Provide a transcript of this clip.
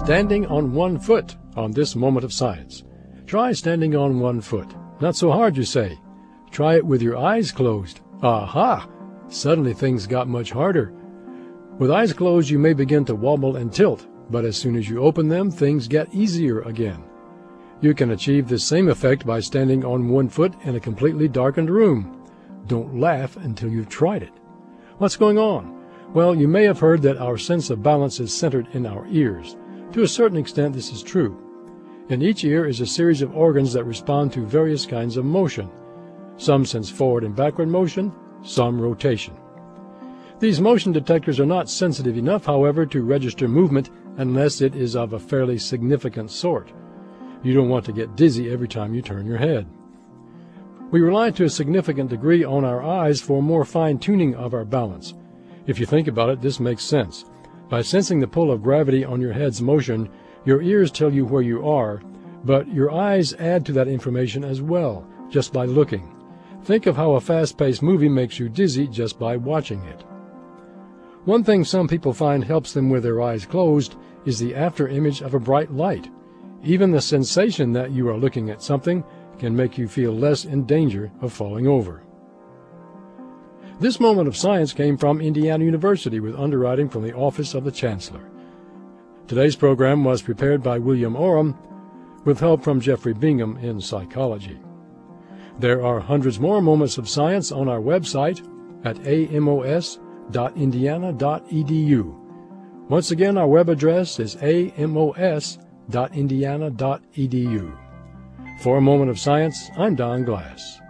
standing on one foot on this moment of science. Try standing on one foot. Not so hard, you say. Try it with your eyes closed. Aha! Suddenly things got much harder. With eyes closed, you may begin to wobble and tilt, but as soon as you open them, things get easier again. You can achieve this same effect by standing on one foot in a completely darkened room. Don't laugh until you've tried it. What's going on? Well, you may have heard that our sense of balance is centered in our ears. To a certain extent, this is true. In each ear is a series of organs that respond to various kinds of motion. Some sense forward and backward motion, some rotation. These motion detectors are not sensitive enough, however, to register movement unless it is of a fairly significant sort. You don't want to get dizzy every time you turn your head. We rely to a significant degree on our eyes for more fine-tuning of our balance. If you think about it, this makes sense. By sensing the pull of gravity on your head's motion, your ears tell you where you are, but your eyes add to that information as well, just by looking. Think of how a fast-paced movie makes you dizzy just by watching it. One thing some people find helps them with their eyes closed is the after-image of a bright light. Even the sensation that you are looking at something can make you feel less in danger of falling over. This moment of science came from Indiana University with underwriting from the Office of the Chancellor. Today's program was prepared by William Oram with help from Jeffrey Bingham in psychology. There are hundreds more moments of science on our website at amos.indiana.edu. Once again, our web address is amos.indiana.edu. For A Moment of Science, I'm Don Glass.